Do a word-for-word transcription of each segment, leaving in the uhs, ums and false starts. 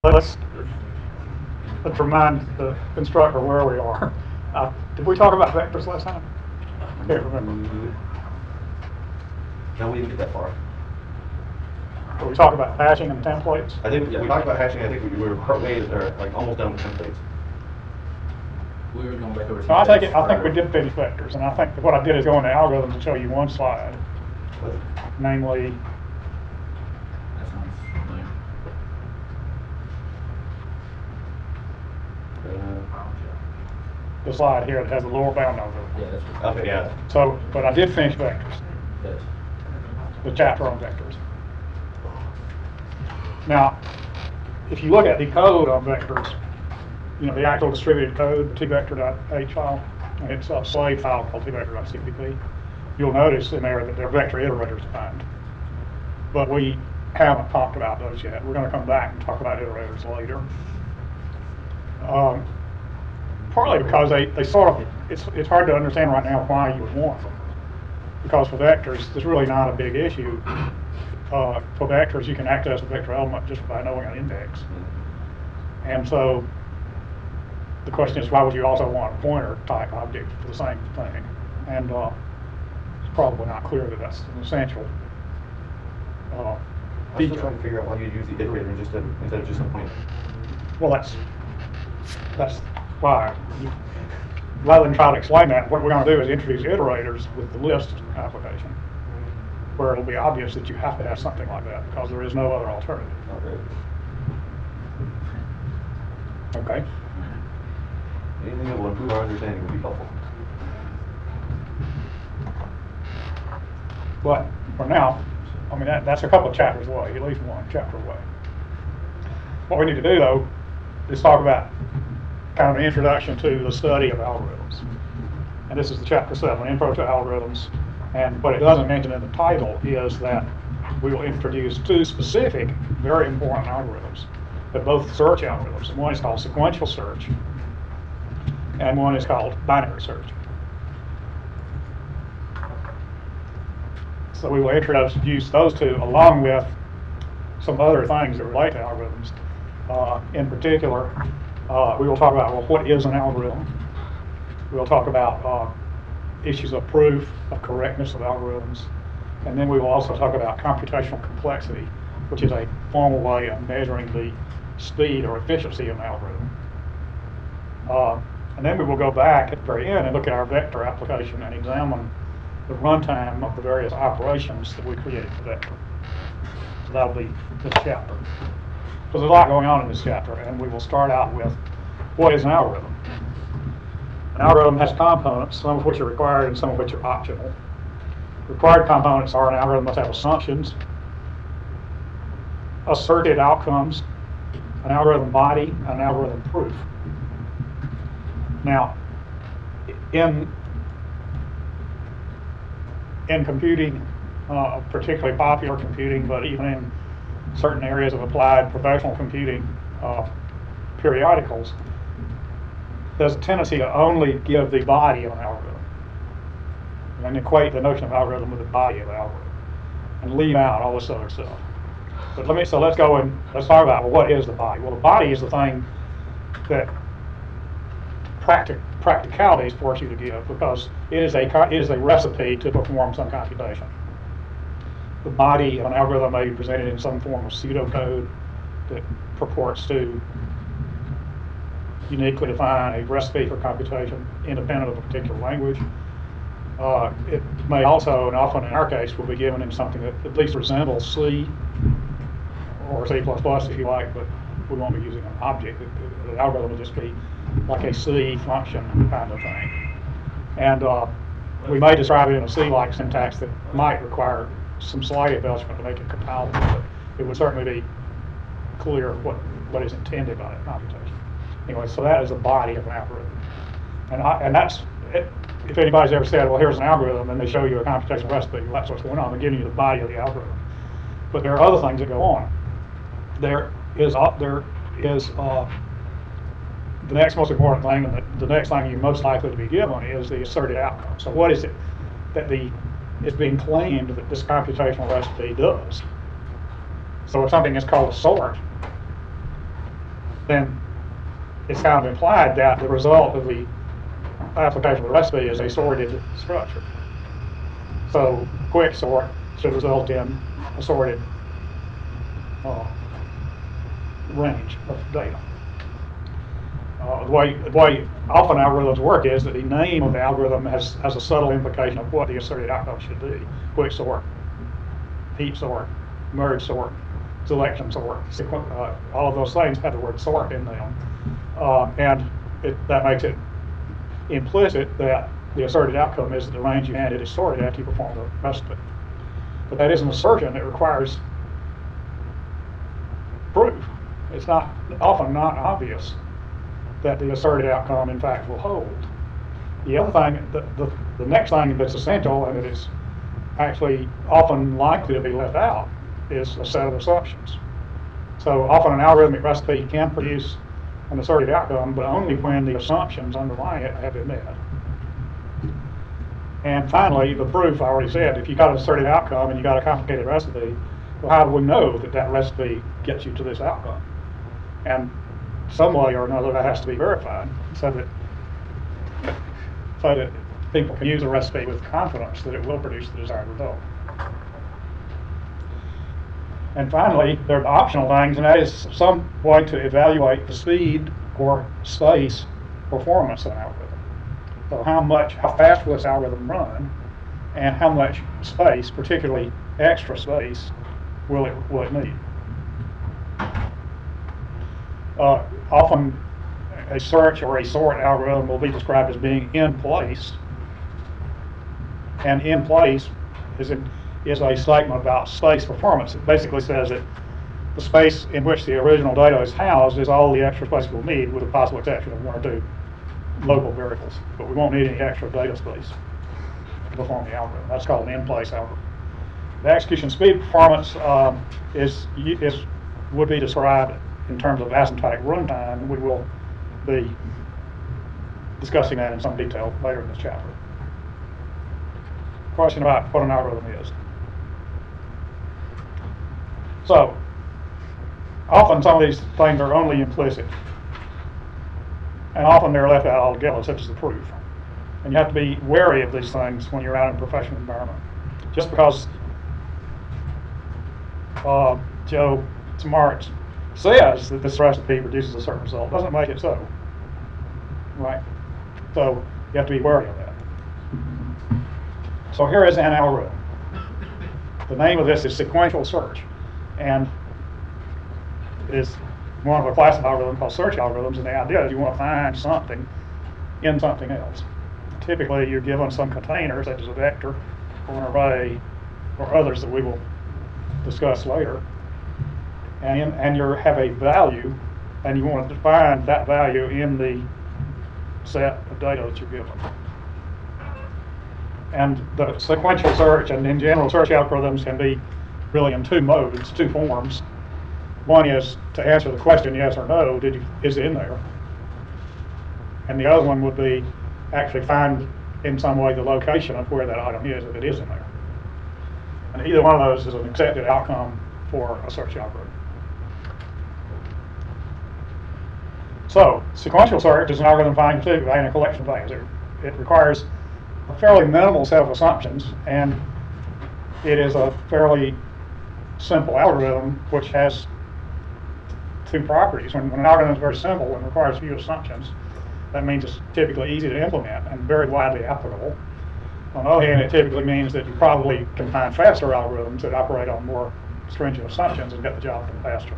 let's let's remind the instructor where we are. Uh, did we talk about vectors last time? I can't remember. No, we didn't get that far. Did we talk about hashing and templates? I think yeah, we talked about hashing. I think we, we were partway or like almost done with templates. We were going back over. So I take it. I think we did finish vectors, and I think that what I did is go into algorithms and show you one slide, namely. That sounds familiar. Uh, The slide here that has the lower bound over it. Yeah, that's what. okay, yeah. So, but I did finish vectors, Yes. the chapter on vectors. Now, if you look at the code on vectors, you know, the actual distributed code, the tvector.h file, and it's a slave file called tvector.cpp, you'll notice in there that there are vector iterators defined. But we haven't talked about those yet. We're going to come back and talk about iterators later. Um, partly because they, they sort of, it's, it's hard to understand right now why you would want them. Because for vectors, there's really not a big issue. Uh, for vectors, you can access a vector element just by knowing an index. And so the question is, why would you also want a pointer type object for the same thing? And uh, it's probably not clear that that's an essential uh, I'm still feature. trying to figure out why you'd use the iterator instead of, instead of just a pointer. Well, that's that's why. You, rather than try to explain that, what we're going to do is introduce iterators with the list application, where it'll be obvious that you have to have something like that because there is no other alternative. Okay. Okay. Anything that will improve our understanding would be helpful. But for now, I mean, that, that's a couple of chapters away, at least one chapter away. What we need to do, though, is talk about kind of an introduction to the study of algorithms. And this is the chapter seven, Intro to Algorithms. And what it doesn't mention in the title is that we will introduce two specific, very important algorithms. They're both search algorithms. One is called sequential search, and one is called binary search. So we will introduce those two along with some other things that relate to algorithms. Uh, in particular, uh, we will talk about, well, what is an algorithm? We'll talk about uh, issues of proof, of correctness of algorithms, and then we will also talk about computational complexity, which is a formal way of measuring the speed or efficiency of an algorithm. Uh, and then we will go back at the very end and look at our vector application and examine the runtime of the various operations that we created for vector. So that will be this chapter. So there's a lot going on in this chapter, and we will start out with what is an algorithm. An algorithm has components, some of which are required and some of which are optional. Required components are an algorithm must have assumptions, asserted outcomes, an algorithm body, and an algorithm proof. Now, in in computing, uh, particularly popular computing, but even in certain areas of applied professional computing uh, periodicals, there's a tendency to only give the body of an algorithm and equate the notion of algorithm with the body of the algorithm and leave out all this other stuff. But let me, so let's go and let's talk about, well, what is the body? Well, the body is the thing that practic practicalities force you to give, because it is a it is a recipe to perform some computation. The body of an algorithm may be presented in some form of pseudocode that purports to uniquely define a recipe for computation independent of a particular language. Uh, it may also, and often in our case, will be given in something that at least resembles C or C plus plus if you like, but we won't be using an object. The, the algorithm will just be like a C function kind of thing. And uh, we may describe it in a C-like syntax that might require some slight embellishment to make it compilable, but it would certainly be clear what, what is intended by that computation. Anyway, so that is the body of an algorithm. And, I, and that's, it, if anybody's ever said, well, here's an algorithm, and they show you a computational recipe, well, that's what's going on. They're giving you the body of the algorithm. But there are other things that go on. There is, uh, there is uh, the next most important thing, and the, the next thing you're most likely to be given is the asserted outcome. So what is it that the is being claimed that this computational recipe does? So if something is called a sort, then it's kind of implied that the result of the application of the recipe is a sorted structure. So quick sort should result in a sorted uh, range of data. Uh, the way the way often algorithms work is that the name of the algorithm has has a subtle implication of what the asserted outcome should be: quick sort, heap sort, merge sort, selection sort. Sequ- uh, all of those things have the word sort in them, uh, and it, that makes it implicit that the asserted outcome is that the range you handed is sorted after you perform the recipe. But that is an assertion that requires proof. It's not often not obvious that the asserted outcome in fact will hold. The other thing, the, the, the next thing that's essential and that is actually often likely to be left out is a set of assumptions. So often an algorithmic recipe can produce an asserted outcome, but only when the assumptions underlying it have been met. And finally, the proof, I already said, if you got an asserted outcome and you got a complicated recipe, well, how do we know that that recipe gets you to this outcome? And some way or another that has to be verified so that so that people can use a recipe with confidence that it will produce the desired result. And finally, there are optional things, and that is some way to evaluate the speed or space performance of an algorithm. So how much, how fast will this algorithm run, and how much space, particularly extra space, will it will it need? Uh, often, a search or a sort algorithm will be described as being in place, and in place is in, is a statement about space performance. It basically says that the space in which the original data is housed is all the extra space we'll need, with the possible exception of one or two local variables. But we won't need any extra data space to perform the algorithm. That's called an in-place algorithm. The execution speed performance um, is is would be described in terms of asymptotic runtime. We will be discussing that in some detail later in this chapter. Question about what an algorithm is. So, often some of these things are only implicit, and often they're left out altogether, such as the proof. And you have to be wary of these things when you're out in a professional environment. Just because uh, Joe Smart says that this recipe produces a certain result doesn't make it so, right? So you have to be wary of that. So here is an algorithm. The name of this is sequential search, and it is one of a class of algorithms called search algorithms, and the idea is you want to find something in something else. Typically you're given some container, such as a vector or an array or others that we will discuss later, and in, and you have a value, and you want to define that value in the set of data that you're given. And the sequential search and in general search algorithms can be really in two modes, two forms. One is to answer the question yes or no, did you, is it in there? And the other one would be actually find in some way the location of where that item is, if it is in there. And either one of those is an accepted outcome for a search algorithm. So, sequential search is an algorithm finding specifically in a collection of things. It, it requires a fairly minimal set of assumptions, and it is a fairly simple algorithm which has two properties. When, when an algorithm is very simple and requires few assumptions, that means it's typically easy to implement and very widely applicable. On the other hand, it typically means that you probably can find faster algorithms that operate on more stringent assumptions and get the job done faster.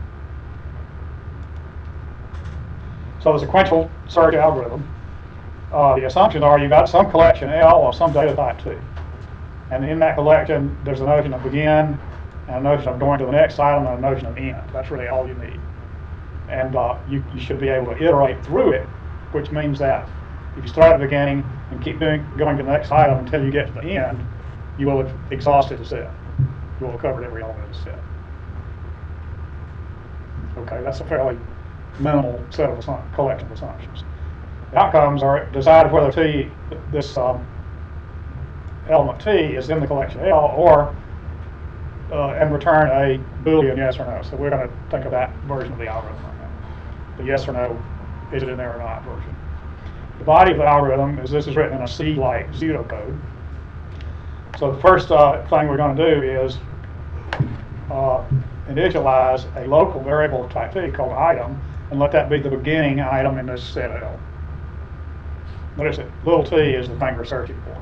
So the sequential search algorithm, uh, the assumptions are you got some collection L of some data type T. And in that collection, there's a notion of begin, and a notion of going to the next item, and a notion of end. That's really all you need. And uh, you, you should be able to iterate through it, which means that if you start at the beginning and keep doing, going to the next item until you get to the end, you will have exhausted the set. You will have covered every element of the set. Okay, that's a fairly minimal set of assumptions, collection of assumptions. The outcomes are decide whether T, this um, element T is in the collection L, or uh, and return a Boolean yes or no. So we're going to think of that version of the algorithm right now. the yes or no, is it in there or not version. The body of the algorithm is this is written in a C-like pseudocode. So the first uh, thing we're going to do is uh, initialize a local variable of type T called item, and let that be the beginning item in this set L. Notice that little t is the thing we're searching for.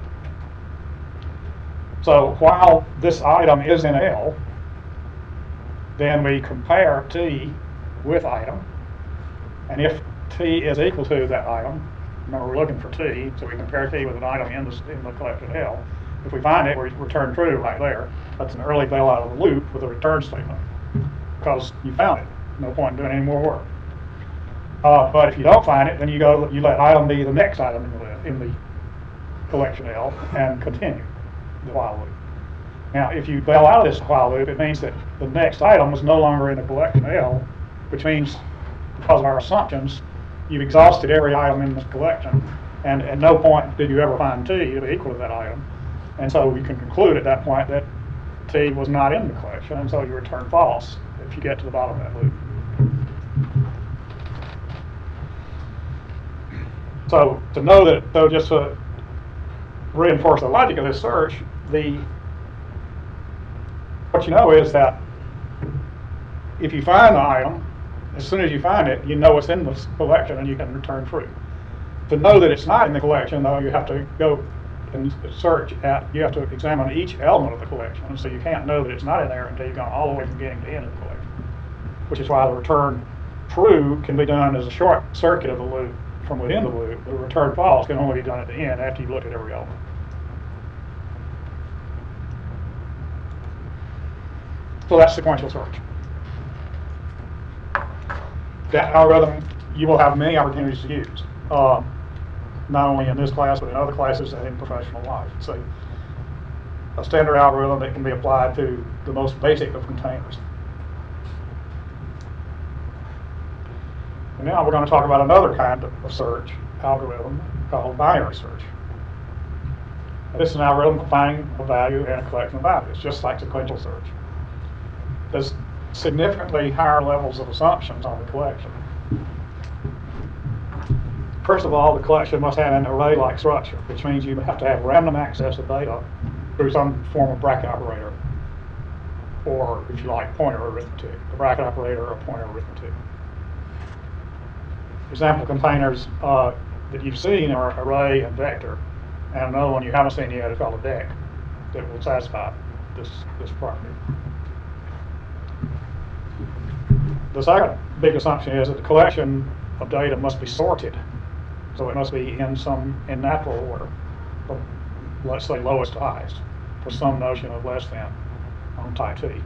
So while this item is in L, then we compare T with item, and if T is equal to that item, remember we're looking for T, so we compare T with an item in the, in the collection L. If we find it, we return true right there. That's an early bail out of the loop with a return statement, because you found it. No point in doing any more work. Uh, but if you don't find it, then you go, you let item be the next item in the, in the collection L and continue the while loop. Now, if you bail out of this while loop, it means that the next item is no longer in the collection L, which means, because of our assumptions, you've exhausted every item in this collection, and at no point did you ever find T to be equal to that item. And so we can conclude at that point that T was not in the collection, and so you return false if you get to the bottom of that loop. So to know that, though, just to reinforce the logic of this search, the what you know is that if you find the item, as soon as you find it, you know it's in the collection and you can return true. To know that it's not in the collection, though, you have to go and search at, you have to examine each element of the collection. And so you can't know that it's not in there until you've gone all the way from beginning to end of the collection. Which is why the return true can be done as a short circuit of the loop from within the loop. The return false can only be done at the end after you've looked at every element. So that's sequential search. That algorithm you will have many opportunities to use, um, not only in this class, but in other classes and in professional life. It's a, a standard algorithm that can be applied to the most basic of containers. And now we're going to talk about another kind of search algorithm called binary search. This is an algorithm for finding a value and a collection of values, just like sequential search. There's significantly higher levels of assumptions on the collection. First of all, the collection must have an array-like structure, which means you have to have random access of data through some form of bracket operator, or, if you like, pointer arithmetic, a bracket operator or pointer arithmetic. Example containers uh, that you've seen are array and vector, and another one you haven't seen yet is called a deck that will satisfy this, this property. The second big assumption is that the collection of data must be sorted. So it must be in some, in natural order, from, let's say, lowest to highest, for some notion of less than on type T.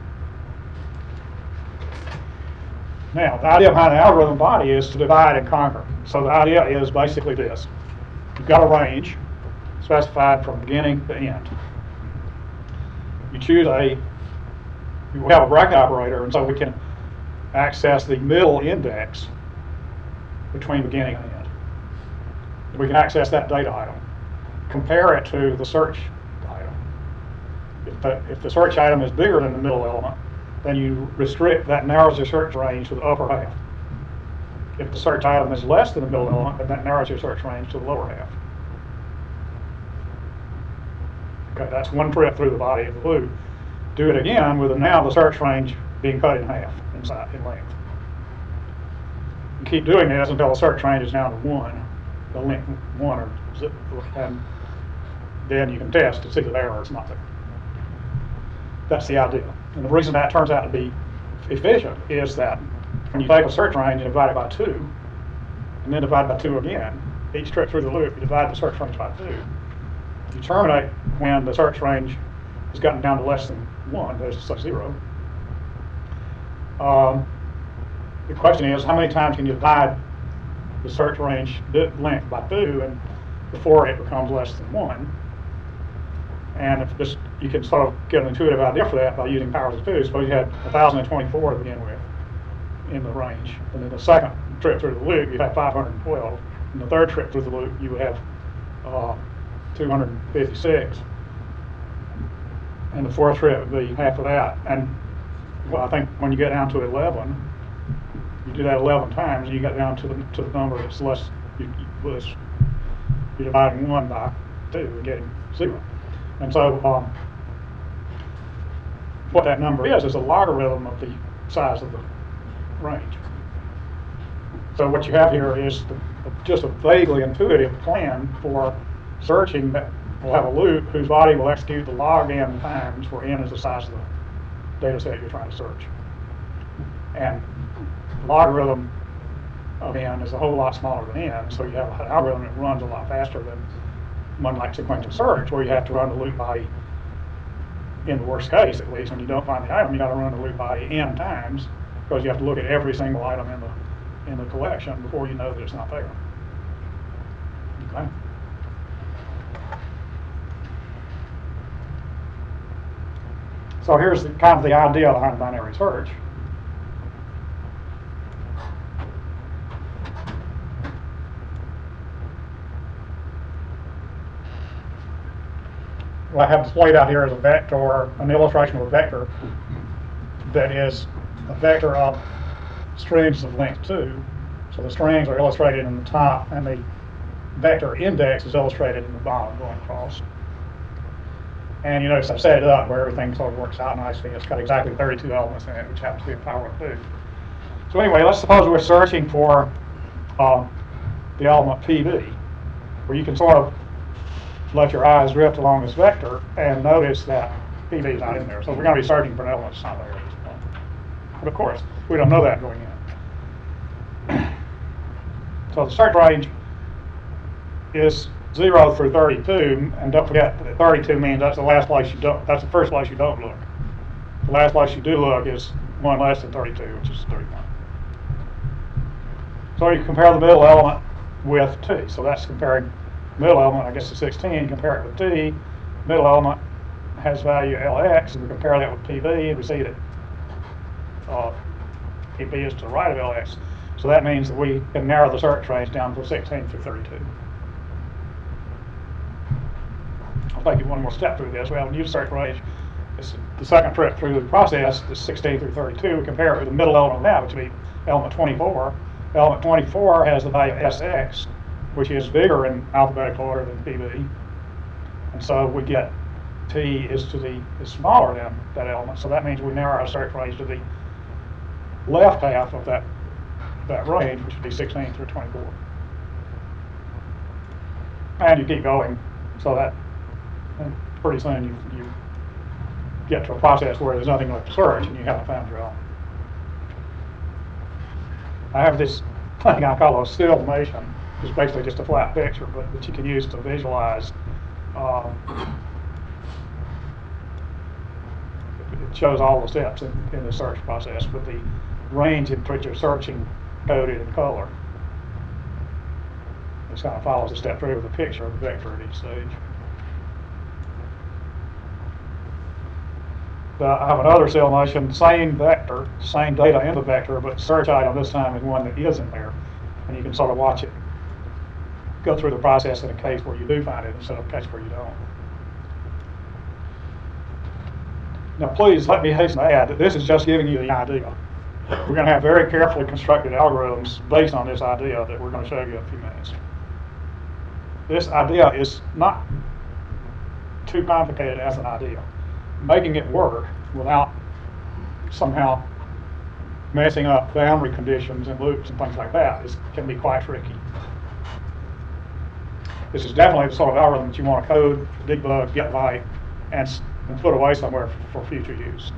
Now, the idea behind the algorithm body is to divide and conquer. So the idea is basically this. You've got a range specified from beginning to end. You choose a, you have a bracket operator, and so we can access the middle index between beginning and end. We can access that data item, compare it to the search item. If the, if the search item is bigger than the middle element, then you restrict, that narrows your search range to the upper half. If the search item is less than the middle element, then that narrows your search range to the lower half. Okay, that's one trip through the body of the loop. Do it again with the, now the search range being cut in half inside in length. You keep doing this until the search range is down to one, the length one, or zip, and then you can test to see that error is not there. That's the idea. And the reason that turns out to be efficient is that when you take a search range and divide it by two, and then divide by two again, each trip through the loop, you divide the search range by two. You terminate when the search range has gotten down to less than one, there's such zero. Um, the question is, how many times can you divide the search range length by two and before it becomes less than one? And if this, you can sort of get an intuitive idea for that by using powers of two. Suppose you had one thousand twenty-four to begin with in the range, and then the second trip through the loop you have five hundred twelve, and the third trip through the loop you have uh, two hundred fifty-six, and the fourth trip would be half of that. And well, I think when you get down to eleven, You do that eleven times, and you get down to the, to the number that's less, you, you, less, you're dividing one by two and getting zero. And so, um, what that number is, is a logarithm of the size of the range. So what you have here is the, just a vaguely intuitive plan for searching that will have a loop whose body will execute the log n times, where n is the size of the data set you're trying to search. And logarithm of n is a whole lot smaller than n, so you have an algorithm that runs a lot faster than one like sequential search, where you have to run the loop body, in the worst case at least, when you don't find the item, you got to run the loop body n times, because you have to look at every single item in the in the collection before you know that it's not there. Okay. So here's the, kind of the idea behind binary search. What I have displayed out here is a vector, an illustration of a vector that is a vector of strings of length two. So the strings are illustrated in the top, and the vector index is illustrated in the bottom going across. And you notice I've set it up where everything sort of works out nicely. It's got exactly thirty-two elements in it, which happens to be a power of two. So anyway, let's suppose we're searching for uh, the element P B, where you can sort of let your eyes drift along this vector and notice that P B is not in there. So we're going to be searching for an element that's not there at this point. But of course, we don't know that going in. So the search range is zero through thirty-two, and don't forget that thirty-two means that's the last place you don't, that's the first place you don't look. The last place you do look is one less than thirty-two, which is thirty-one. So you compare the middle element with T. So that's comparing middle element, I guess, to sixteen, compare it with T. Middle element has value L X, and we compare that with P B, and we see that uh, P B is to the right of L X. So that means that we can narrow the search range down from sixteen through thirty-two. I'll take you one more step through this. We have a new search range. It's the second trip through the process is sixteen through thirty-two. We compare it with the middle element of that, which would be element twenty-four. Element twenty-four has the value S X, which is bigger in alphabetical order than P B. And so we get T is to the is smaller than that element. So that means we narrow our search range to the left half of that that range, which would be sixteen through twenty-four. And you keep going, so that and pretty soon you, you get to a process where there's nothing left to search and you haven't found your element. I have this thing I call a stillmation. It's basically just a flat picture, but that you can use to visualize. Um, it shows all the steps in, in the search process with the range in which you're searching coded in color. This kind of follows the step through with a picture of the vector at each stage. Uh, I have another stillmation, same vector, same data in the vector, but search item this time is one that isn't there. And you can sort of watch it go through the process in a case where you do find it instead of a case where you don't. Now please let me hasten to add that this is just giving you the idea. We're going to have very carefully constructed algorithms based on this idea that we're going to show you in a few minutes. This idea is not too complicated as an idea. Making it work without somehow messing up boundary conditions and loops and things like that is, can be quite tricky. This is definitely the sort of algorithm that you want to code, debug, get right, and, and put away somewhere for, for future use.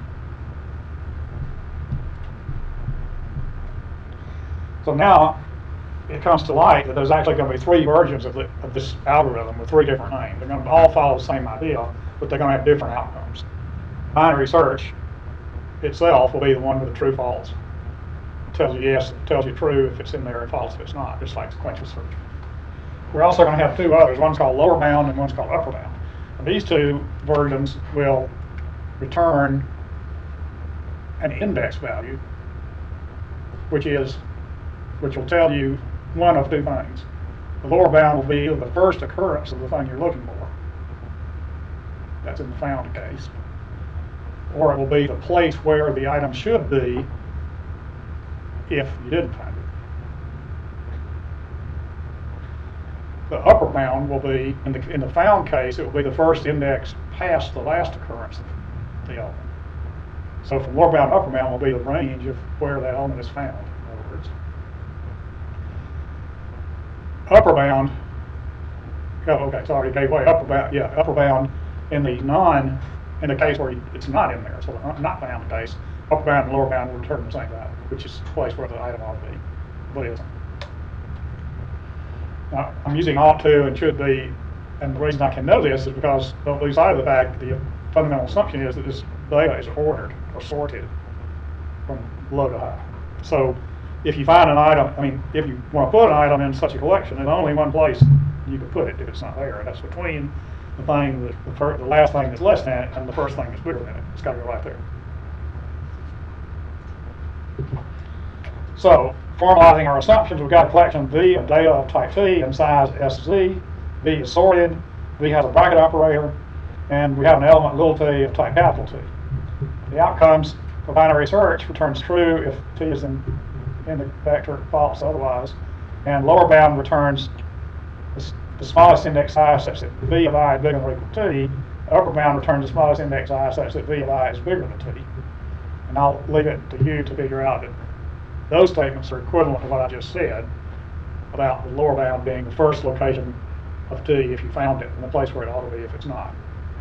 So now it comes to light that there's actually going to be three versions of, the, of this algorithm with three different names. They're going to all follow the same idea, but they're going to have different outcomes. Binary search itself will be the one with the true false. It tells you yes, it tells you true if it's in there, and false if it's not, just like sequential search. We're also going to have two others. One's called lower bound and one's called upper bound. And these two versions will return an index value, which is which will tell you one of two things. The lower bound will be the first occurrence of the thing you're looking for. That's in the found case. Or it will be the place where the item should be if you didn't find it. The upper bound will be, in the, in the found case, it will be the first index past the last occurrence of the element. So from lower bound to upper bound will be the range of where the element is found, in other words. Upper bound, oh, okay, sorry, gave way, upper bound, yeah, upper bound in the non, in the case where it's not in there, so the not found case, upper bound and lower bound will return the same value, which is the place where the item ought to be, but it isn't. Now, I'm using ought to and should be, and the reason I can know this is because don't lose sight of the fact that the fundamental assumption is that this data is ordered or sorted from low to high. So if you find an item, I mean, if you want to put an item in such a collection, there's only one place you can put it if it's not there, and that's between the thing, that, the, first, the last thing that's less than it and the first thing that's bigger than it. It's got to go right there. So, formalizing our assumptions, we've got a collection V of data of type T and size S Z. V is sorted, V has a bracket operator, and we have an element little t of type capital T. The outcomes for binary search returns true if T is in, in the vector, false otherwise, and lower bound returns the, the smallest index I such that V of I is bigger than or equal to T. Upper bound returns the smallest index I such that V of I is bigger than T. And I'll leave it to you to figure out that those statements are equivalent to what I just said about the lower bound being the first location of T if you found it, and the place where it ought to be if it's not.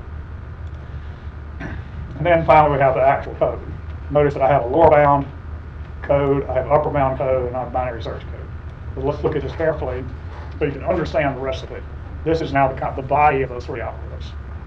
And then finally we have the actual code. Notice that I have a lower bound code, I have upper bound code, and I have a binary search code. But let's look at this carefully so you can understand the rest of it. This is now the, the body of those three algorithms.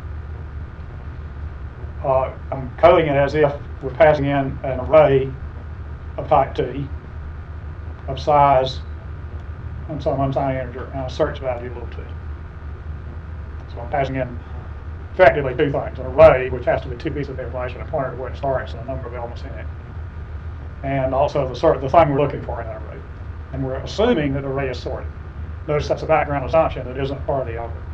Uh, I'm coding it as if we're passing in an array of type T of size and some unsigned integer and a search value little t. So I'm passing in effectively two things: an array, which has to be two pieces of information, a pointer to where it starts and a number of elements in it, and also the sort the thing we're looking for in that array. And we're assuming that the array is sorted. Notice that's a background assumption that isn't part of the algorithm.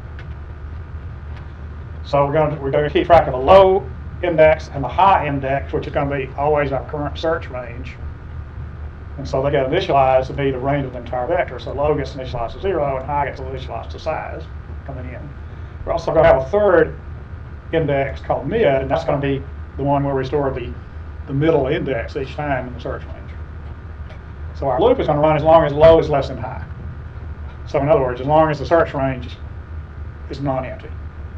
So we're going to we're going to keep track of the low index and the high index, which is going to be always our current search range. And so they get initialized to be the range of the entire vector. So low gets initialized to zero and high gets initialized to size coming in. We're also going to have a third index called mid, and that's going to be the one where we store the, the middle index each time in the search range. So our loop is going to run as long as low is less than high. So in other words, as long as the search range is non-empty.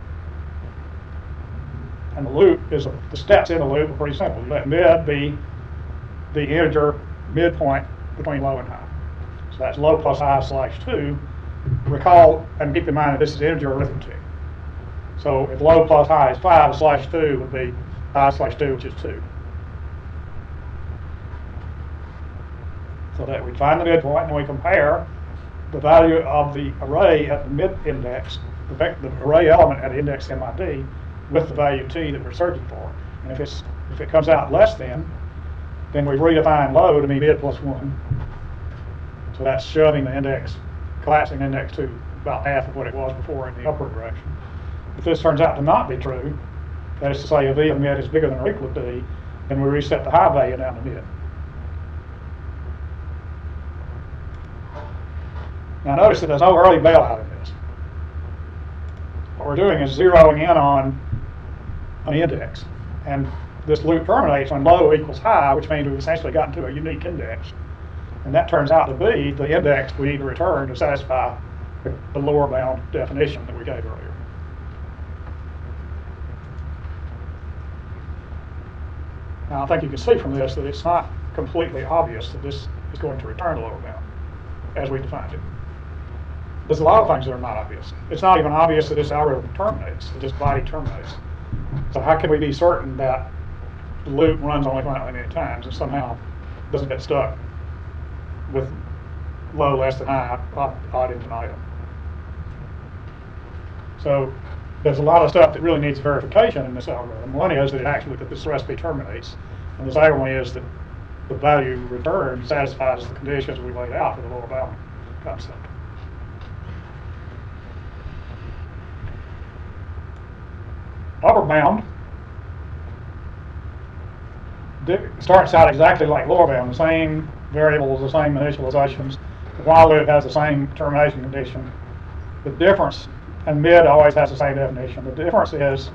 And the loop is, a, the steps in the loop are pretty simple. You let mid be the integer midpoint between low and high. So that's low plus high slash two. Recall and keep in mind that this is integer arithmetic. So if low plus high is five, slash two would be high slash two, which is two. So that we find the midpoint and we compare the value of the array at the mid index, the, the array element at index M I D, with the value T that we're searching for. And if it's if it comes out less than, then we redefine low to be mid plus one. So that's shoving the index, collapsing the index to about half of what it was before in the upward direction. If this turns out to not be true, that is to say if V of mid is bigger than or equal to T, then we reset the high value down to mid. Now notice that there's no early bailout in this. What we're doing is zeroing in on an index. And this loop terminates when low equals high, which means we've essentially gotten to a unique index. And that turns out to be the index we need to return to satisfy the, the lower bound definition that we gave earlier. Now I think you can see from this that it's not completely obvious that this is going to return the lower bound as we defined it. There's a lot of things that are not obvious. It's not even obvious that this algorithm terminates, that this body terminates. So how can we be certain that the loop runs only finitely many times and somehow doesn't get stuck with low less than high odd infinitum? So there's a lot of stuff that really needs verification in this algorithm. One is that it actually that this recipe terminates, and the second one is that the value returned satisfies the conditions we laid out for the lower bound concept. Upper bound starts out exactly like lower bound, the same variables the same initializations. The while loop has the same termination condition. The difference, and mid always has the same definition. The difference is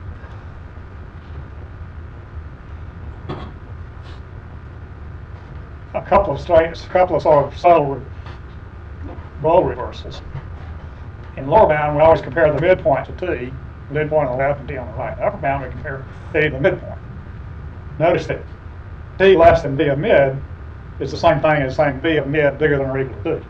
a couple of straight, a couple of sort of subtle role reversals. In lower bound, we always compare the midpoint to t, the midpoint on the left and t on the right. In upper bound, we compare t to the midpoint. Notice that t less than b of mid is the same thing as saying b of mid bigger than or equal to t.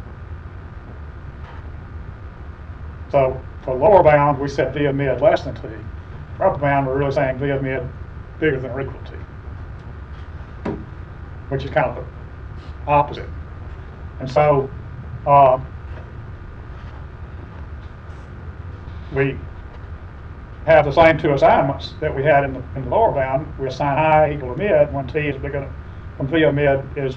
So for lower bound, we set b of mid less than t. For upper bound, we're really saying b of mid bigger than or equal to t, which is kind of the opposite. And so uh, we have the same two assignments that we had in the, in the lower bound. We assign I equal to mid when t is bigger than, when v of mid is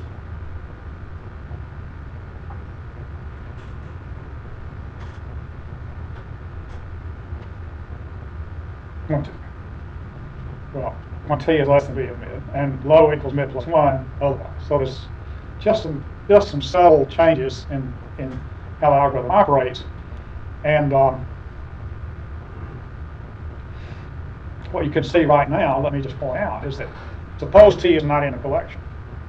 one, two. Well, when t is less than v of mid, and low equals mid plus one otherwise. So there's just some just some subtle changes in in how the algorithm operates, and um, what you can see right now, let me just point out, is that suppose t is not in a collection,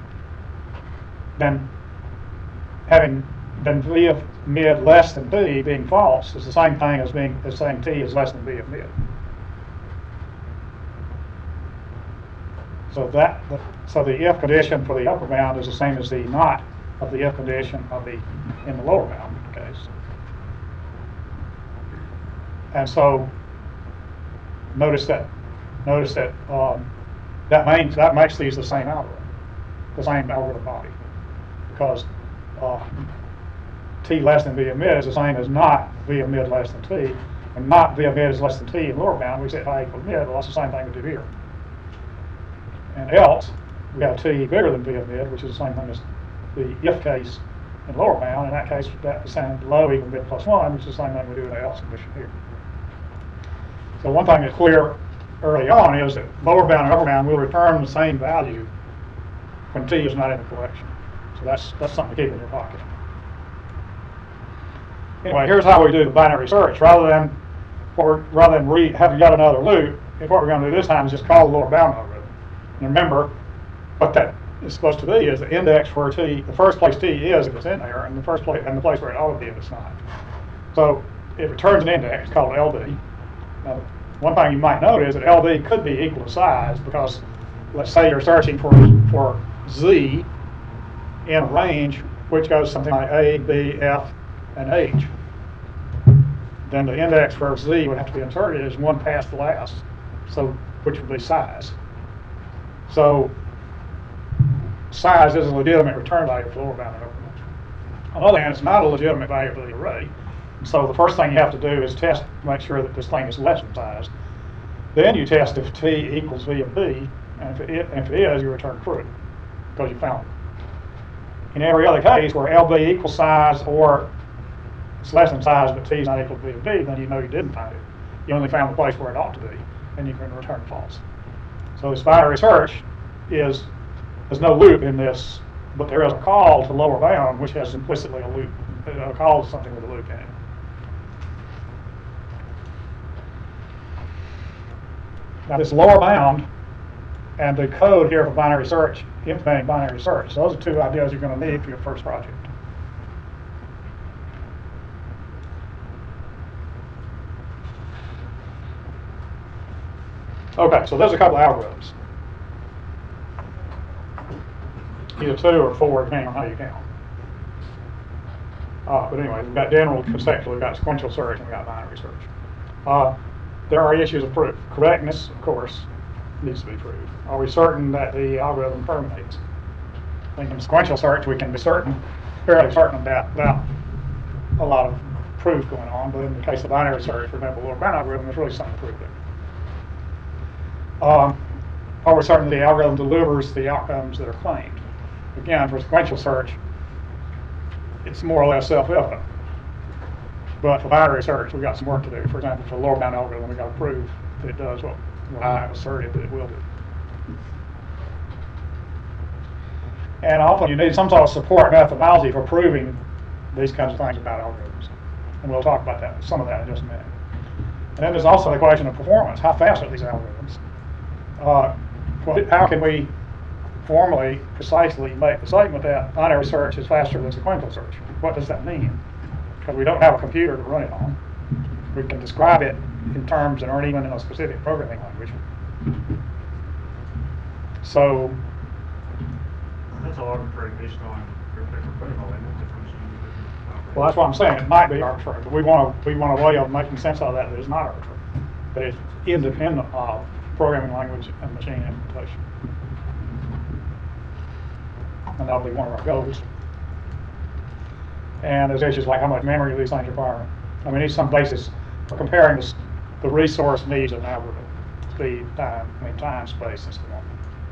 then having then v of mid less than b being false is the same thing as being as saying t is less than b of mid. So that the, so the if condition for the upper bound is the same as the not of the if condition of the in the lower bound case. And so notice that notice that um, that means that makes these the same algorithm, the same algorithm body, because uh, t less than v of mid is the same as not v of mid less than t, and not v of mid is less than t in lower bound. We set I equal to mid. Well, that's the same thing we do here. And else, we have t bigger than v of mid, which is the same thing as the if case in lower bound. In that case, that is saying low equal mid plus one, which is the same thing we do in the else condition here. So one thing that's clear early on is that lower bound and upper bound will return the same value when t is not in the collection. So that's that's something to keep in your pocket. Anyway, here's how we do the binary search. Rather than or rather than re have yet another loop, what we're going to do this time is just call the lower bound algorithm. And remember, what that is supposed to be is the index where t, the first place t is if it's in there, and the first place and the place where it ought to be if it's not. So it returns an index called L D. Now, one thing you might note is that L D could be equal to size, because let's say you're searching for for z in a range which goes something like A, B, F, and H. Then the index for z would have to be inserted as one past the last, so which would be size. So size is a legitimate return value for lower bound and upper bound. On the other hand, it's not a legitimate value for the array. So the first thing you have to do is test to make sure that this thing is less than size. Then you test if t equals v of b, and if it, if it is, you return true, because you found it. In every other case where L B equals size or it's less than size but t is not equal to v of b, then you know you didn't find it. You only found the place where it ought to be, and you can return false. So this binary search is, there's no loop in this, but there is a call to lower bound which has implicitly a loop, a call to something with a loop in it. Now this lower bound and the code here for binary search, implementing binary search, those are two ideas you're going to need for your first project. Okay, so there's a couple of algorithms. Either two or four, depending on how you count. Uh, but anyway, we've got general conceptual, we've got sequential search, and we've got binary search. Uh, there are issues of proof. Correctness, of course, needs to be proved. Are we certain that the algorithm terminates? I think in sequential search, we can be certain, fairly certain about, about a lot of proof going on, but in the case of binary search, for example, lower bound algorithm, there's really something to prove there. Um, are we certain that the algorithm delivers the outcomes that are claimed? Again, for sequential search, it's more or less self-evident. But for binary search, we've got some work to do. For example, for the lower bound algorithm, we've got to prove that it does what, what I have asserted that it will do. And often you need some sort of support methodology for proving these kinds of things about algorithms. And we'll talk about that, some of that in just a minute. And then there's also the question of performance. How fast are these algorithms? Uh, what, how can we formally, precisely make the statement that binary search is faster than sequential search? What does that mean? Because we don't have a computer to run it on. We can describe it in terms and or even in a specific programming language. So That's all arbitrary based on your different protocol, isn't it? Different machines, different operating. well, that's what I'm saying. It might be arbitrary, but we want to we want a way of making sense of that that is not arbitrary, that is independent of programming language and machine implementation. And that'll be one of our goals. And there's issues like how much memory these things require. And we need some basis for comparing the, the resource needs of an algorithm. Speed, time, I mean time, space, and so on.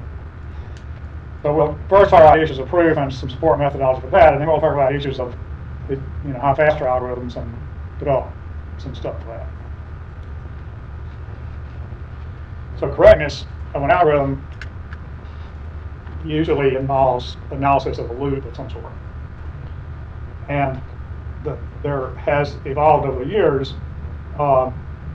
So we'll first talk about issues of proof and some support methodology for that, and then we'll talk about issues of, you know, how fast are algorithms and develop some stuff for that. So correctness of an algorithm usually involves analysis of a loop of some sort. And the, there has evolved over the years uh,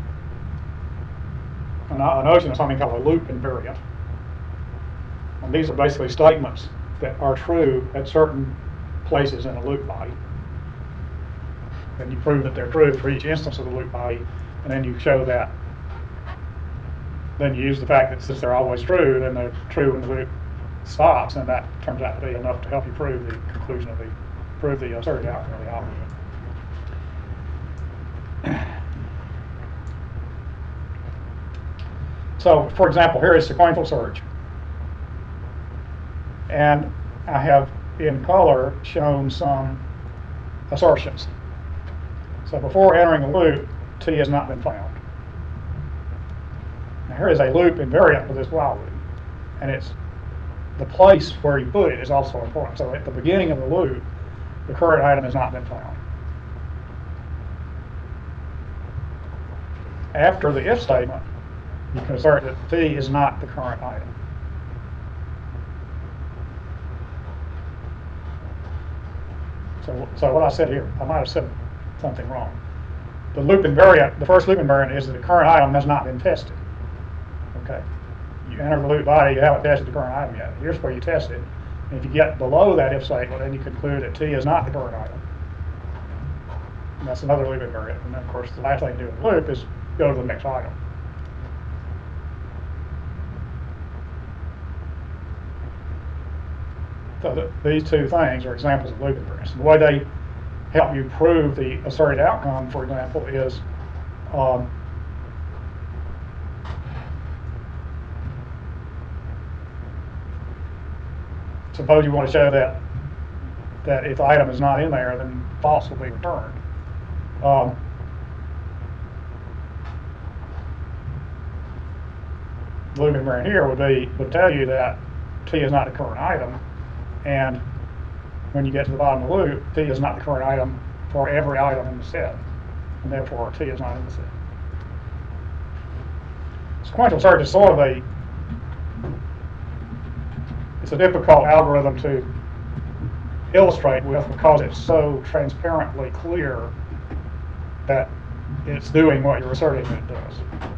a, a notion of something called a loop invariant. And these are basically statements that are true at certain places in a loop body. And you prove that they're true for each instance of the loop body, and then you show that. Then you use the fact that since they're always true, then they're true when the loop stops, and that turns out to be enough to help you prove the conclusion of the, prove the asserted outcome of the algorithm. So, for example, here is sequential search. And I have in color shown some assertions. So before entering the loop, T has not been found. Now here is a loop invariant for this while loop. And it's the place where you put it is also important. So at the beginning of the loop, the current item has not been found. After the if statement, you can assert that T is not the current item. So, so what I said here, I might have said something wrong. The loop invariant, the first loop invariant is that the current item has not been tested. Okay. You enter the loop body, you haven't tested the current item yet. Here's where you test it. And if you get below that if statement, then you conclude that T is not the current item. And that's another loop invariant. And then, of course, the last thing to do in the loop is go to the next item. So th these two things are examples of loop invariants. The way they help you prove the asserted outcome, for example, is um, suppose you want to show that that if the item is not in there, then false will be returned. Um, the loop invariant here would be would tell you that T is not the current item. And when you get to the bottom of the loop, T is not the current item for every item in the set, and therefore T is not in the set. Sequential search is sort of a, it's a difficult algorithm to illustrate with because it's so transparently clear that it's doing what you're asserting that it does.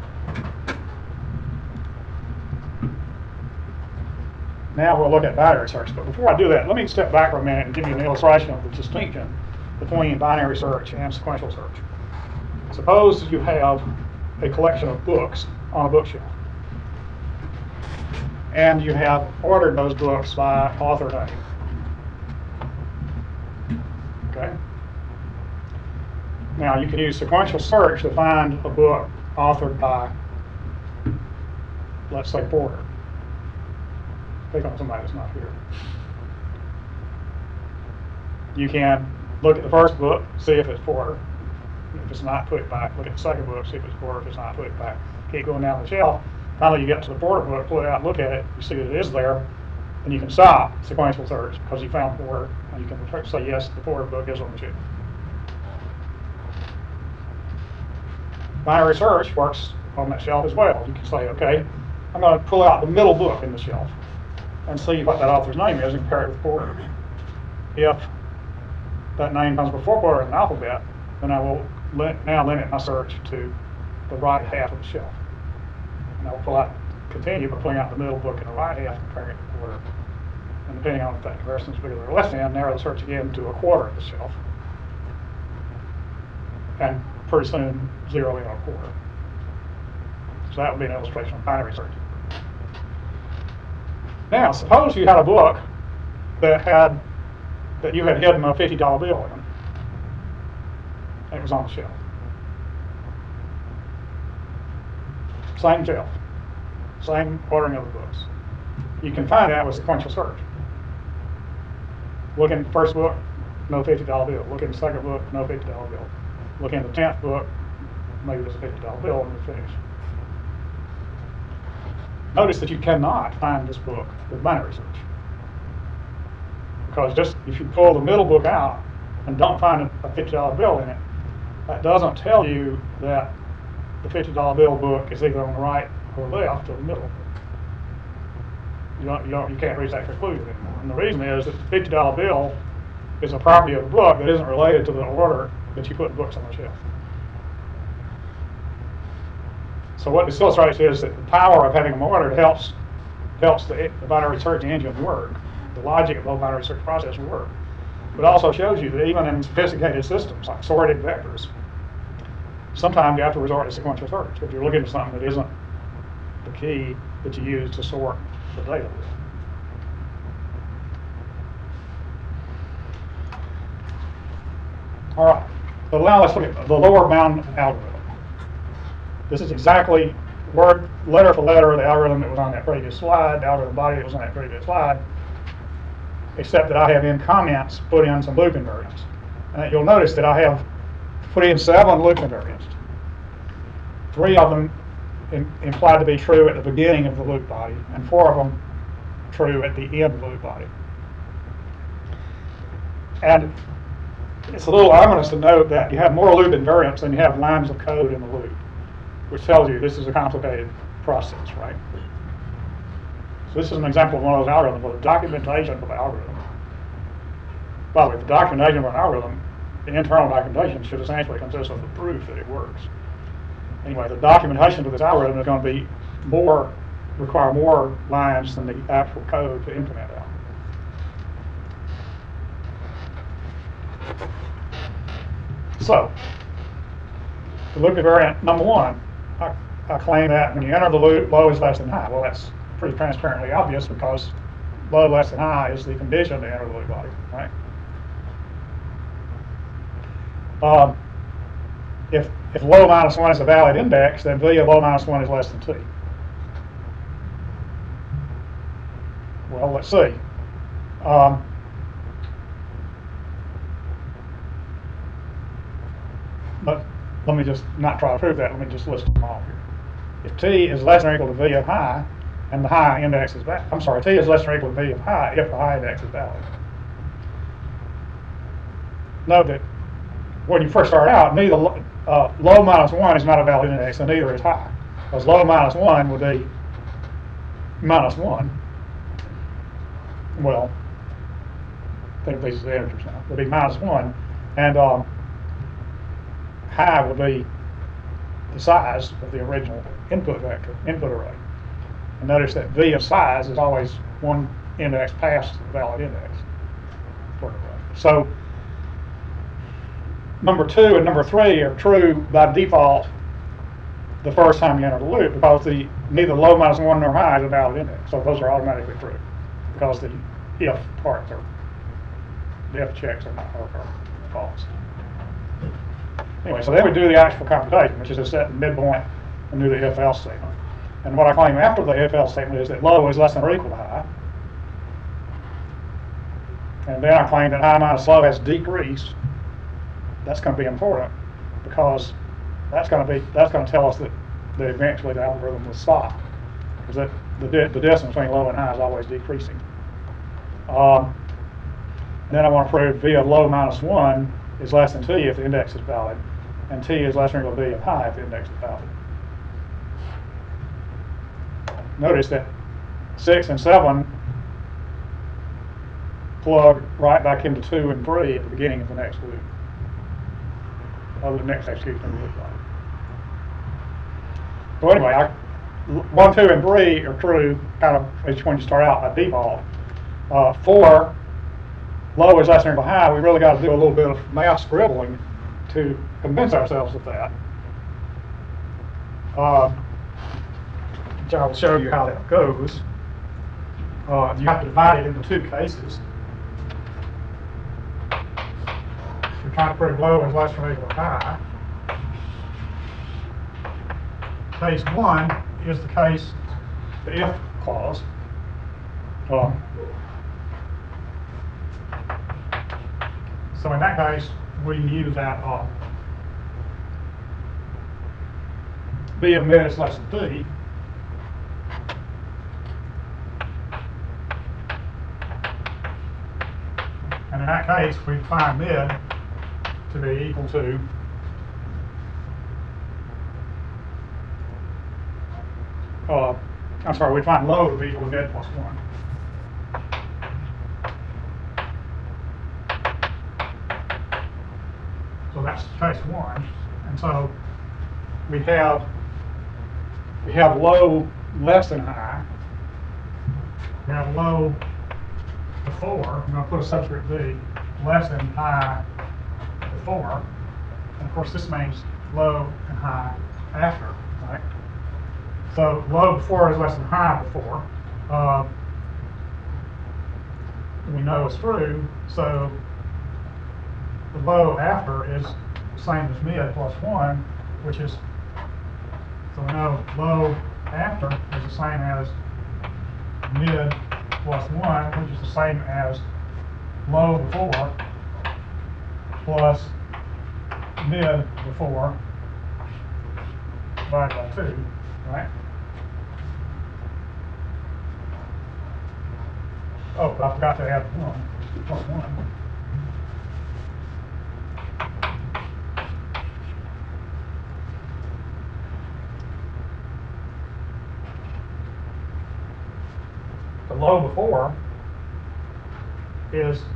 Now we'll look at binary search, but before I do that, let me step back for a minute and give you an illustration of the distinction between binary search and sequential search. Suppose you have a collection of books on a bookshelf, and you have ordered those books by author name. Okay? Now you can use sequential search to find a book authored by, let's say, Porter. Pick on somebody that's not here. You can look at the first book, see if it's Porter. If it's not, put it back. Look at the second book, see if it's Porter. If it's not, put it back. Keep going down the shelf. Finally, you get to the Porter book, pull it out, look at it, you see that it is there, and you can stop sequential search because you found Porter, and you can say, yes, the Porter book is on the shelf. Binary search works on that shelf as well. You can say, okay, I'm going to pull out the middle book in the shelf. and see what that author's name is and compare it with quarter. If that name comes before quarter in the alphabet, then I will li now limit my search to the right half of the shelf. And I'll pull out, continue by pulling out the middle book in the right half and comparing it to quarter. And depending on if that comparison is bigger or less than, narrow the search again to a quarter of the shelf. And pretty soon, zero in on a quarter. So that would be an illustration of binary search. Now, suppose you had a book that had that you had hidden a fifty dollar bill in. It was on the shelf. Same shelf, same ordering of the books. You can find that with sequential search. Look in the first book, no fifty dollar bill. Look in the second book, no fifty dollar bill. Look in the tenth book, maybe there's a fifty dollar bill, and you're finished. Notice that you cannot find this book with binary search. Because just if you pull the middle book out and don't find a fifty dollar bill in it, that doesn't tell you that the fifty dollar bill book is either on the right or left or the middle. You don't, you don't, you can't reach that conclusion anymore. And the reason is that the fifty dollar bill is a property of the book that isn't related to the order that you put the books on the shelf. So what this illustrates is that the power of having them ordered helps helps the, the binary search engine work. The logic of the whole binary search process will work. But it also shows you that even in sophisticated systems like sorted vectors, sometimes you have to resort to sequential search if you're looking for something that isn't the key that you use to sort the data with. All right, so now let's look at the lower bound algorithm. This is exactly word, letter for letter, the algorithm that was on that previous slide, the algorithm body that was on that previous slide, except that I have in comments put in some loop invariants. And you'll notice that I have put in seven loop invariants. Three of them in, implied to be true at the beginning of the loop body, and four of them true at the end of the loop body. And it's a little ominous to note that you have more loop invariants than you have lines of code in the loop, which tells you this is a complicated process, right? So this is an example of one of those algorithms with a documentation of an algorithm. By the way, the documentation of an algorithm, the internal documentation should essentially consist of the proof that it works. Anyway, the documentation of this algorithm is going to be more, require more lines than the actual code to implement it. So, the loop invariant number one, I, I claim that when you enter the loop, low is less than high. Well, that's pretty transparently obvious because low less than high is the condition to enter the loop body, right? Um, if, if low minus one is a valid index, then V of low minus one is less than T. Well, let's see. Um, but let me just not try to prove that. Let me just list them all here. If T is less than or equal to V of high, and the high index is valid, I'm sorry, T is less than or equal to V of high if the high index is valid. Note that when you first start out, neither uh, low minus one is not a valid index, and neither is high, because low minus one would be minus one. Well, think of these as integers now. Would be minus one, and um, high would be the size of the original input vector, input array. And notice that V of size is always one index past the valid index for an array. So number two and number three are true by default the first time you enter the loop, because the neither low minus one nor high is a valid index. So those are automatically true because the if parts are, the if checks are not are, are false. Anyway, so then we do the actual computation, which is to set the midpoint and do the if else statement. And what I claim after the if else statement is that low is less than or equal to high. And then I claim that high minus low has decreased. That's going to be important because that's going to be that's going to tell us that, that eventually the algorithm will stop, because that the di the distance between low and high is always decreasing. Um, then I want to prove V of low minus one is less than T if the index is valid, and T is less than or equal to V of high if the index is valid. Notice that six and seven plug right back into two and three at the beginning of the next loop. Of the next execution loop. Right. So anyway, I, one, two, and three are true kind of as when you start out by default. Uh, four, low is less than equal to high. We really got to do a little bit of math scribbling to convince ourselves of that. Uh, which I will show you how that goes. Uh, you have to divide it into two cases. We're trying to prove low is less than or equal to high. Case one is the case, the if clause. Uh, so in that case, we use that uh, B of mid is less than D. And in that case, we define mid to be equal to uh, I'm sorry, we define low to be equal to mid plus one. So that's case one. And so we have we have low less than high. We have low before, I'm going to put a subscript B, less than high before. And of course this means low and high after, right? So low before is less than high before. Uh, we know it's true, so the low after is the same as mid plus one, which is, so we know low after is the same as mid plus one, which is the same as low before plus mid before divided by two, right? Oh, but I forgot to add one, plus one. The low before is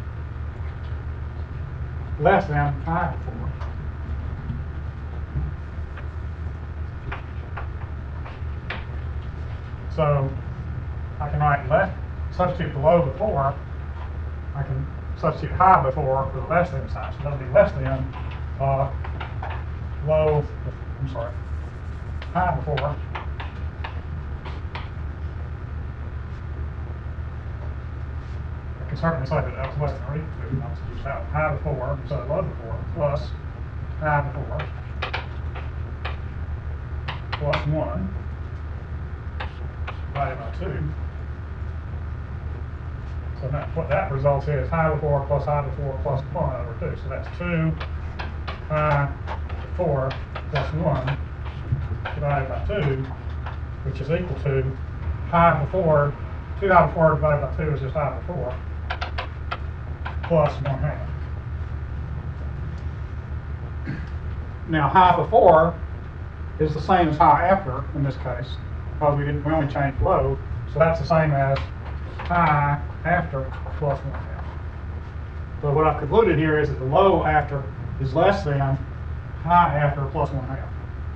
less than high before. So I can write less, substitute the low before, I can substitute high before for the less than sign. So that'll be less than uh, low, I'm sorry, high before. I can certainly say that that was less than or equal to, I'll just use that high before instead of low before, plus high before, plus one, divided by two. So that, what that results in is high before plus high before plus one over two. So that's two high before plus one divided by two, which is equal to high before, two high before divided by two is just high before, plus one half. Now high before is the same as high after in this case, because we didn't we only changed low, so that's the same as high after plus one half. So what I've concluded here is that the low after is less than high after plus one half.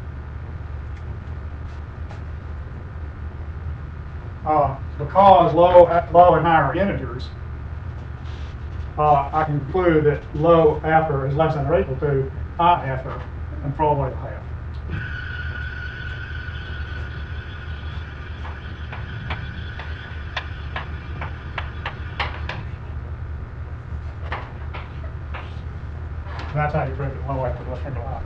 Uh, because low, low and high are integers, uh, I can conclude that low after is less than or equal to high after and throw away the half. And that's how you prove it low after less than high.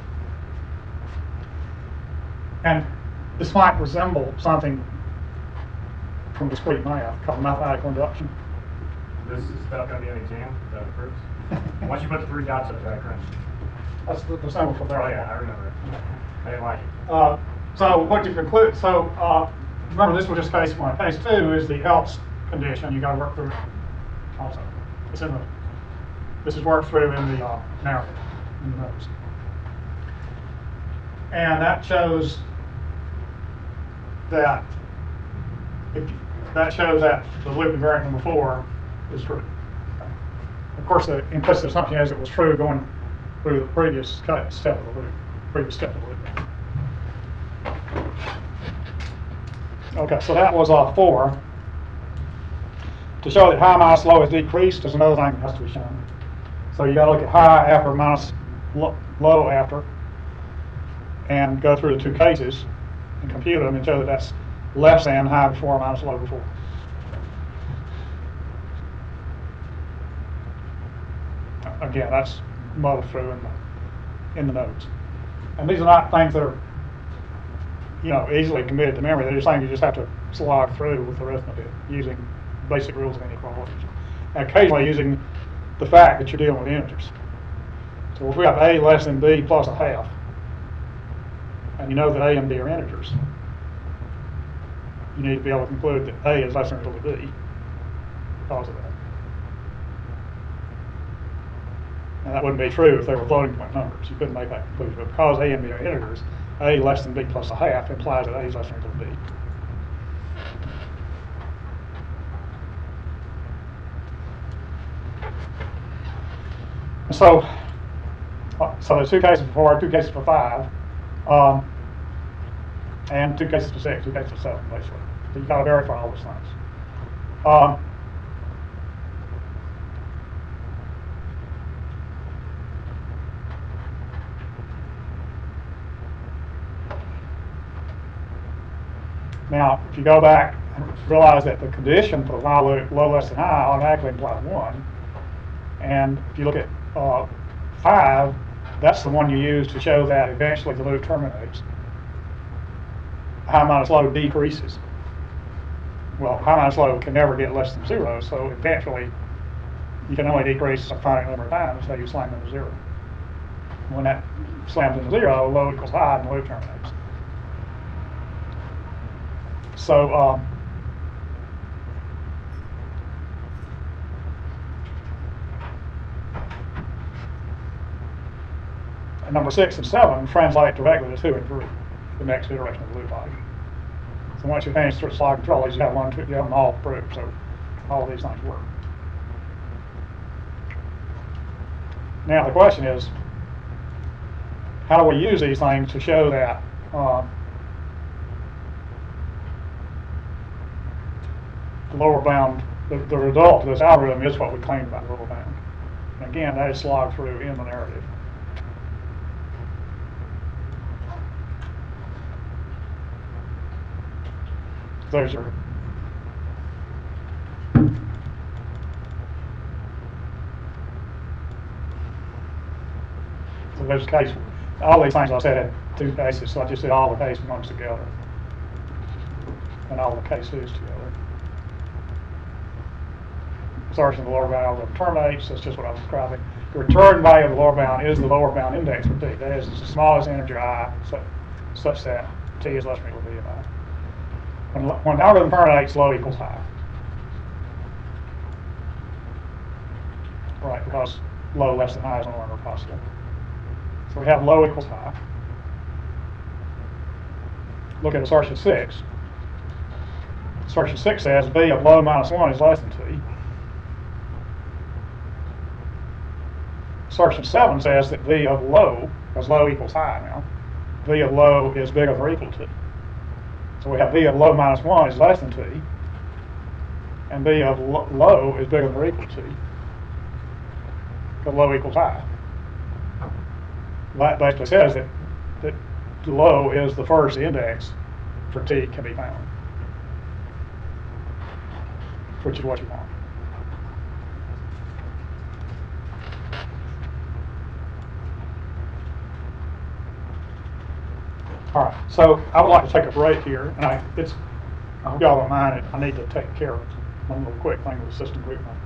And this might resemble something from discrete math called mathematical induction. This is stuff gonna be an exam that proves. Once you put the three dots up there, correct? That's the, the symbol for Oh there. yeah, I remember it. I didn't like it. Uh, so what you conclude, so uh, remember this was just case one. Case two is the else condition. You got to work through it also. It's in the, this is worked through in the uh, narrative, in the notes. And that shows that if that shows that the loop invariant number four is true. Of course, the implicit assumption is it was true going through the previous cut step of the loop, previous step of the loop. Okay, so that was uh, four. To show that high minus low is decreased is another thing that has to be shown. So you got to look at high after minus lo low after, and go through the two cases and compute them and show that that's less than high before minus low before. Again, that's muddled through in the, in the notes. And these are not things that are, you know, easily committed to memory. They're just things you just have to slog through with arithmetic using basic rules of inequalities. And occasionally using the fact that you're dealing with integers. So if we have a less than b plus a half, and you know that a and b are integers, you need to be able to conclude that a is less than or equal to b because of that. And that wouldn't be true if they were floating point numbers. You couldn't make that conclusion. But because a and b are integers, a less than b plus a half implies that a is less than or equal to b. And so, uh, so there's two cases for four, two cases for five, um, and two cases for six, two cases for seven, basically. So you got to verify all those things. Um, Now, if you go back and realize that the condition for the while loop, low less than high, automatically implies one. And if you look at uh, five, that's the one you use to show that eventually the loop terminates. High minus low decreases. Well, high minus low can never get less than zero, so eventually you can only decrease a finite number of times until you slam into zero. When that slams into zero, low equals high and the loop terminates. So, um, and number six and seven translate directly to two and three, the next iteration of the loop logic. So once you finish through slide control, you have one, two, you have them all proved. So all of these things work. Now the question is, how do we use these things to show that um, the lower bound, the, the result of this algorithm is what we claimed about the lower bound. And again, that is slogged through in the narrative. There's your so there's a case. All these things I said had two cases, so I just did all the case ones together and all the cases together. Assertion of the lower bound algorithm terminates. That's just what I was describing. The return value of the lower bound is the lower bound index for t. That is, it's the smallest integer I, such, such that t is less than or equal to b of I. When, when the algorithm terminates, low equals high. Right, because low less than high is no longer possible. So we have low equals high. Look at assertion six. Assertion six says b of low minus one is less than t. Assertion seven says that v of low, because low equals high now, v of low is bigger than or equal to. So we have v of low minus one is less than t, and v of lo low is bigger than or equal to, because low equals high. That basically says that, that low is the first index for t can be found, which is what you want. All right, so I would like to take a break here, and I, it's, I hope y'all don't mind it. I need to take care of one little quick thing with the system group.